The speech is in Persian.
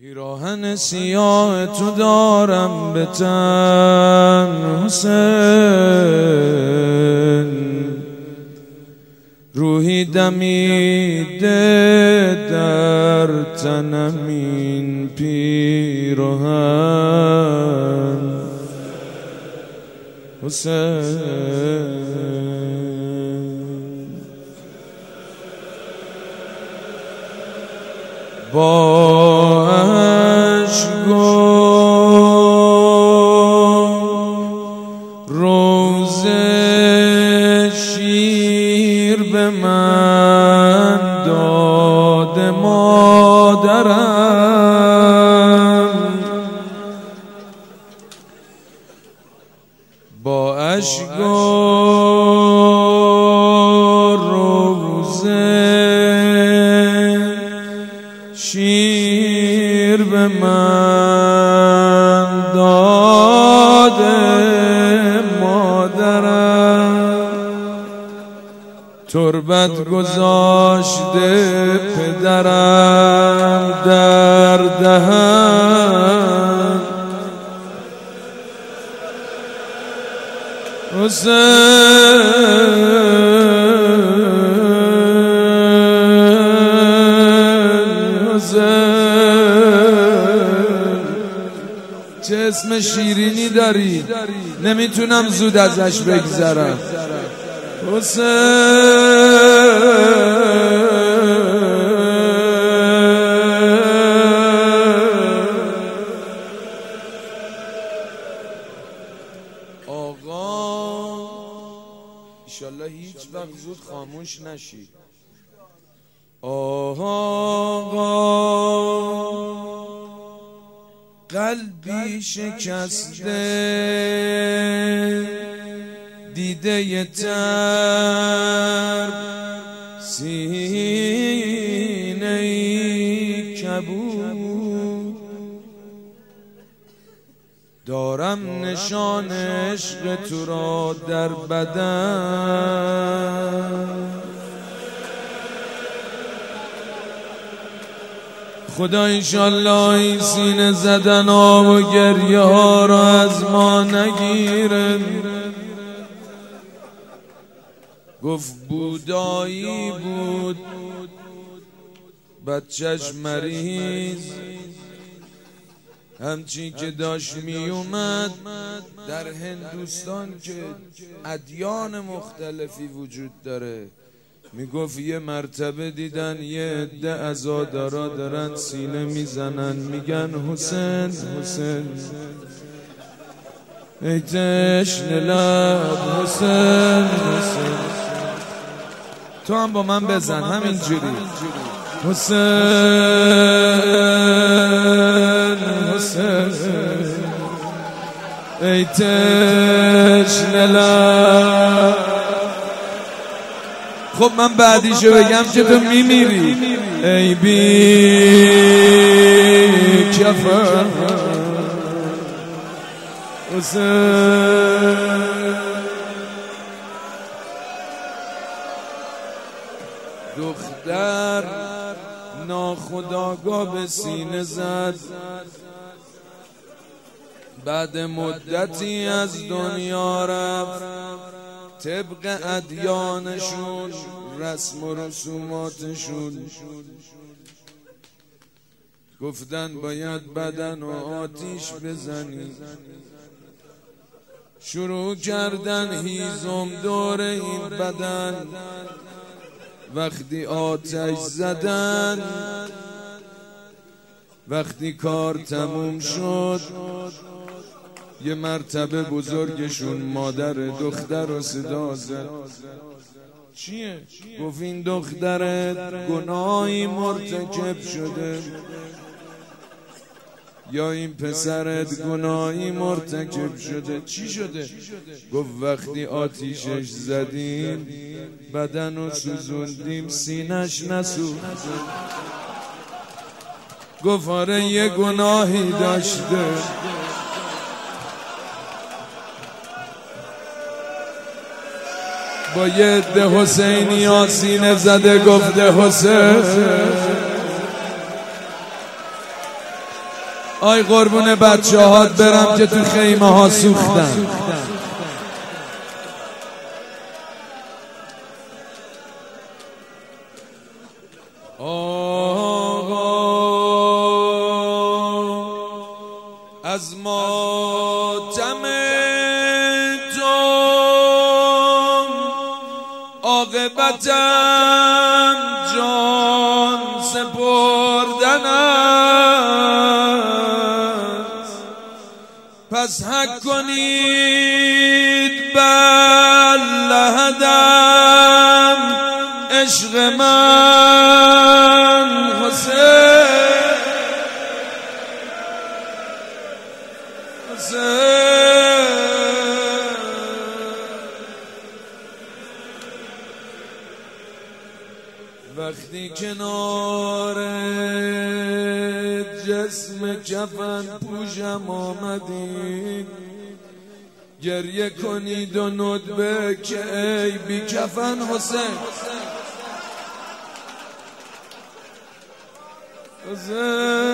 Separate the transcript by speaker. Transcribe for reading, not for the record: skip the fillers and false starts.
Speaker 1: پیراهن سیاه تو دارم به تن حسین، روحی دمیده در تنم این پیراهن حسین. با اشکو روز شیر به من داد مادرم، با اشکو روز شیر به من داده مادرم، تربت گذاشته پدرم در دهن چه اسم شیرینی داری، نمیتونم زود ازش بگذرم. آقا ایشالله هیچ وقت زود خاموش نشی. آقا قلبی شکسته، دیده تر، سینه‌ای کبود، دارم نشان عشق تو را در بدن. خدا انشالله این سینه زدن ها و گریه ها را از ما نگیره. گفت بودایی بود بچهش مریض، همچی که داشت می اومد. در هندوستان که ادیان مختلفی وجود داره، میگفت یه مرتبه دیدن یه عده عزادارا دارن سینه میزنن، میگن حسین حسین ای تشنه لب حسین حسین. تو هم با من بزن همینجوری، حسین حسین ای تشنه لب. خب من بعدیشو بگم که تو میمیری. ای بی کفن حسین، دختر ناخودآگاه به سینه زد. بعد مدتی از دنیا رفت، طبق ادیانشون رسم و رسوماتشون گفتن باید بدن و آتیش بزنی. شروع کردن هیزم دور این بدن. وقتی آتش زدن، وقتی کار تموم شد، یه مرتبه بزرگشون مادر دختر رو صدا زد. چیه؟ گفت این دخترت گناهی مرتکب شده، یا این پسرت گناهی مرتکب شده. چی شده؟ گفت وقتی آتیشش زدیم بدن رو سوزوندیم، سینش نسوخت. گفت آره یه گناهی داشته. با یه عده حسینی ها سینه زده گفته حسین آی قربون بچه هات برم که تو خیمه ها سوختن. از ماتم تو عاقبتم جان سپردن است، پس حق کنید بر لحدم عشق من حسین. وقتی کنار جسم کفن پوشم آمدید، گریه کنید و ندبه که ای بی کفن حسین. حسین